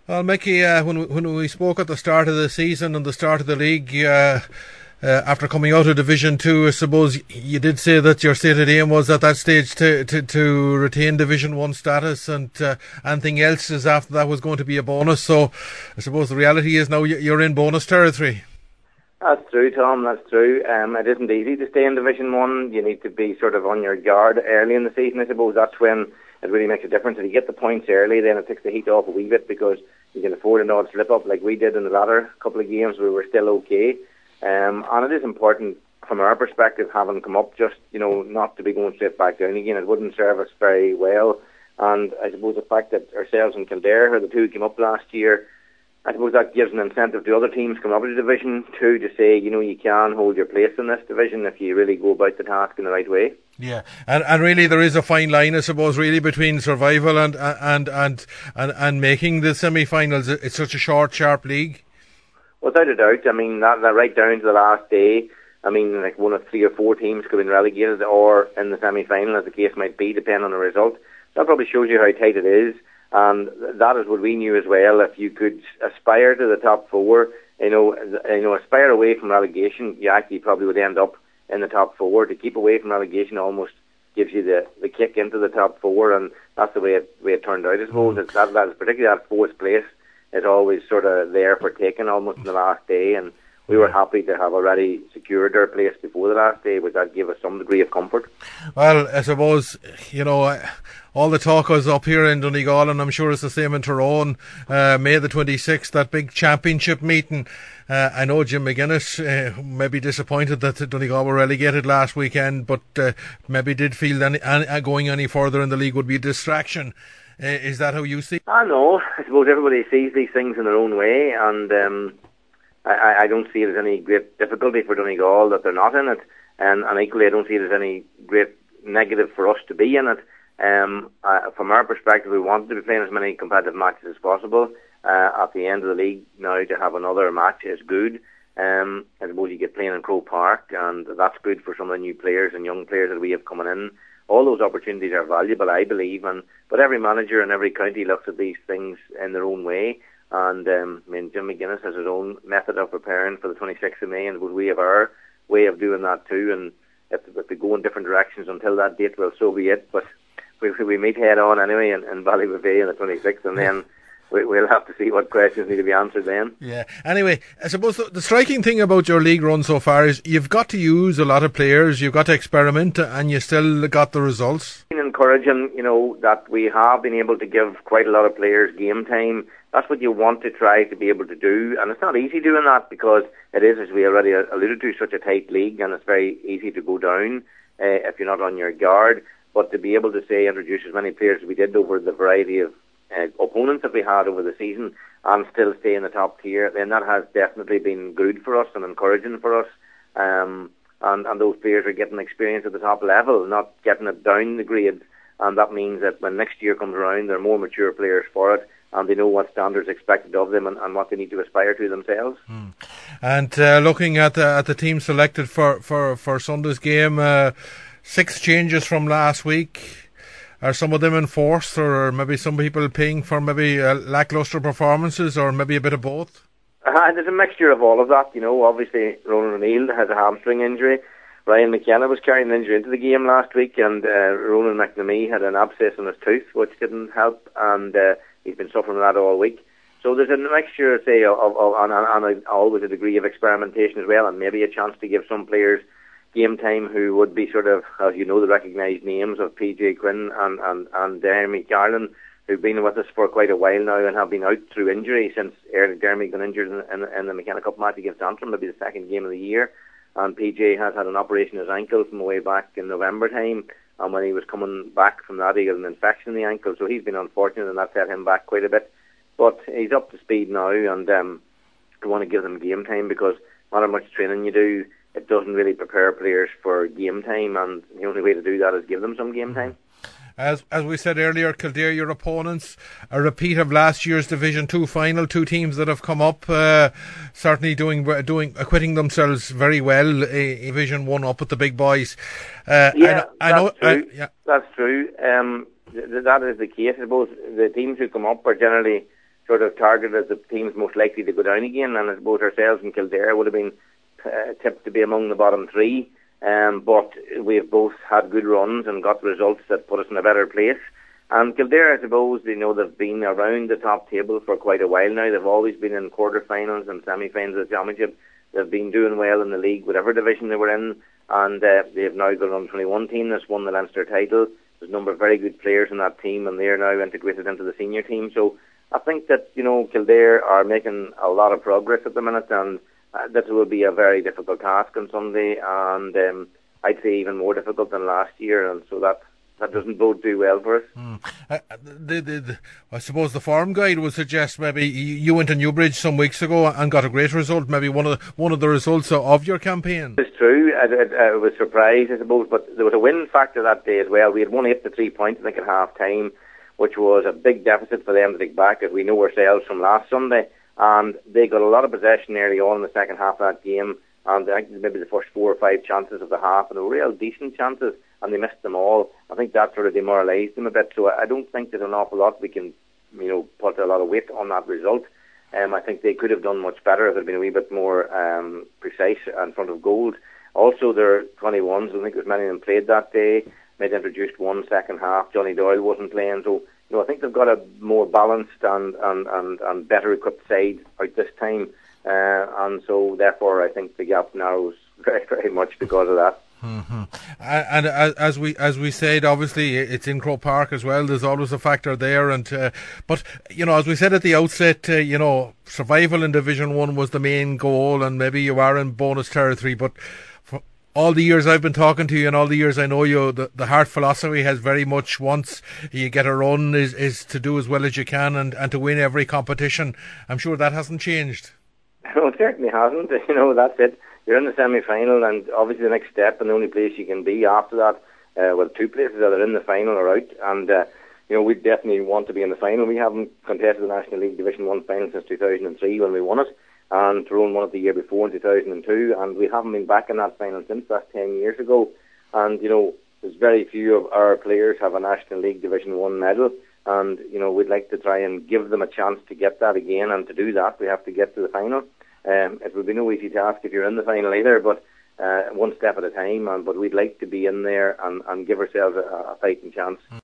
Well, Mickey, when we spoke at the start of the season and the start of the league, after coming out of Division 2, I suppose you did say that your stated aim was at that stage to retain Division 1 status, and anything else is after that was going to be a bonus. So I suppose the reality is now you're in bonus territory. That's true, Tom, that's true. It isn't easy to stay in Division 1. You need to be sort of on your guard early in the season. I suppose that's when it really makes a difference. If you get the points early, then it takes the heat off a wee bit, because you can afford an odd slip up like we did in the latter couple of games. We were still okay. And it is important from our perspective, having come up, just, not to be going straight back down again. It wouldn't serve us very well. And I suppose the fact that ourselves and Kildare, who the two came up last year, I suppose that gives an incentive to other teams coming up to Division 2 to say, you can hold your place in this division if you really go about the task in the right way. Yeah, and really there is a fine line, I suppose, really between survival and making the semi-finals. It's such a short, sharp league. Without a doubt. I mean, that right down to the last day. I mean, like one of 3 or 4 teams could have been relegated or in the semi-final, as the case might be, depending on the result. That probably shows you how tight it is. And that is what we knew as well. If you could aspire to the top 4, aspire away from relegation, you actually probably would end up in the top 4. To keep away from relegation almost gives you the kick into the top 4, and that's the way it turned out, I suppose. That is particularly that 4th place is always sort of there for taking almost in the last day, and we were happy to have already secured our place before the last day, but that gave us some degree of comfort. Well, I suppose, all the talk was up here in Donegal, and I'm sure it's the same in Tyrone, May the 26th, that big championship meeting. I know Jim McGuinness may be disappointed that Donegal were relegated last weekend, but maybe did feel that going any further in the league would be a distraction. Is that how you see it? I know. I suppose everybody sees these things in their own way, and I don't see it as any great difficulty for Donegal that they're not in it, and equally I don't see it as any great negative for us to be in it. From our perspective, we wanted to be playing as many competitive matches as possible. At the end of the league now, to have another match is good. I suppose you get playing in Croke Park, and that's good for some of the new players and young players that we have coming in. All those opportunities are valuable, I believe, but every manager in every county looks at these things in their own way. And Jim McGuinness has his own method of preparing for the 26th of May, and we have our way of doing that too. And if we go in different directions until that date, well, so be it. But we meet head on anyway in Ballybofey on the 26th, and then we'll have to see what questions need to be answered then. Yeah. Anyway, I suppose the striking thing about your league run so far is you've got to use a lot of players, you've got to experiment, and you still got the results. Encouraging, that we have been able to give quite a lot of players game time. That's what you want to try to be able to do, and it's not easy doing that because it is, as we already alluded to, such a tight league, and it's very easy to go down if you're not on your guard. But to be able to introduce as many players as we did over the variety of opponents that we had over the season and still stay in the top tier, then that has definitely been good for us and encouraging for us. And those players are getting experience at the top level, not getting it down the grades. And that means that when next year comes around, they're more mature players for it, and they know what standards are expected of them and what they need to aspire to themselves. And looking at the team selected for Sunday's game, 6 changes from last week. Are some of them enforced, or maybe some people paying for maybe lacklustre performances, or maybe a bit of both? There's a mixture of all of that. Obviously Ronan O'Neill has a hamstring injury. Ryan McKenna was carrying an injury into the game last week, and Ronan McNamee had an abscess in his tooth, which didn't help, and he's been suffering with that all week. So there's a mixture, and always a degree of experimentation as well, and maybe a chance to give some players game time who would be sort of, as you know, the recognised names of PJ Quinn and Jeremy Garland, who've been with us for quite a while now and have been out through injury since Jeremy got injured in the McKenna Cup match against Antrim. It'll be the second game of the year, and PJ has had an operation in his ankle from way back in November time, and when he was coming back from that he got an infection in the ankle, so he's been unfortunate, and that set him back quite a bit. But he's up to speed now, and we want to give them game time, because no matter how much training you do, it doesn't really prepare players for game time, and the only way to do that is give them some game time. As we said earlier, Kildare, your opponents, a repeat of last year's Division 2 final, 2 teams that have come up, certainly acquitting themselves very well, Division 1 up with the big boys. That's true. That is the case. I suppose the teams who come up are generally sort of targeted as the teams most likely to go down again, and I suppose ourselves and Kildare would have been tipped to be among the bottom three. But we've both had good runs and got results that put us in a better place. And Kildare, I suppose, they've been around the top table for quite a while now. They've always been in quarter-finals and semi-finals of the championship. They've been doing well in the league, whatever division they were in. And they've now got an under-21 team that's won the Leinster title. There's a number of very good players in that team, and they're now integrated into the senior team. So I think that, Kildare are making a lot of progress at the minute, and that will be a very difficult task on Sunday, and I'd say even more difficult than last year, and so that doesn't bode too well for us. I suppose the form guide would suggest maybe you went to Newbridge some weeks ago and got a great result, maybe one of the results of your campaign. It's true. I was surprised, I suppose, but there was a win factor that day as well. We had won 8-3 points, I think, at half time, which was a big deficit for them to take back, as we know ourselves from last Sunday. And they got a lot of possession early on in the second half of that game, and I think maybe the first 4 or 5 chances of the half, and they were real decent chances, and they missed them all. I think that sort of demoralised them a bit, so I don't think there's an awful lot we can, put a lot of weight on that result. I think they could have done much better if they'd been a wee bit more precise in front of goals. Also, their 21s, I think there was many of them played that day. They'd introduced one second half. Johnny Doyle wasn't playing, so I think they've got a more balanced and better equipped side out this time, and so therefore I think the gap narrows very, very much because of that. Mm-hmm. And as we said, obviously it's in Croke Park as well. There's always a factor there, and but as we said at the outset, survival in Division 1 was the main goal, and maybe you are in bonus territory. But for all the years I've been talking to you, and all the years I know you, the Heart philosophy has very much, once you get a run, is to do as well as you can and to win every competition. I'm sure that hasn't changed. No, it certainly hasn't. That's it. You're in the semi-final, and obviously the next step and the only place you can be after that, two places, either in the final or out. And we definitely want to be in the final. We haven't contested the National League Division 1 final since 2003 when we won it, and Tyrone won it the year before in 2002, and we haven't been back in that final since. That's 10 years ago. And there's very few of our players have a National League Division 1 medal, and we'd like to try and give them a chance to get that again, and to do that we have to get to the final. It would be no easy task if you're in the final either, but one step at a time. But we'd like to be in there and give ourselves a fighting chance.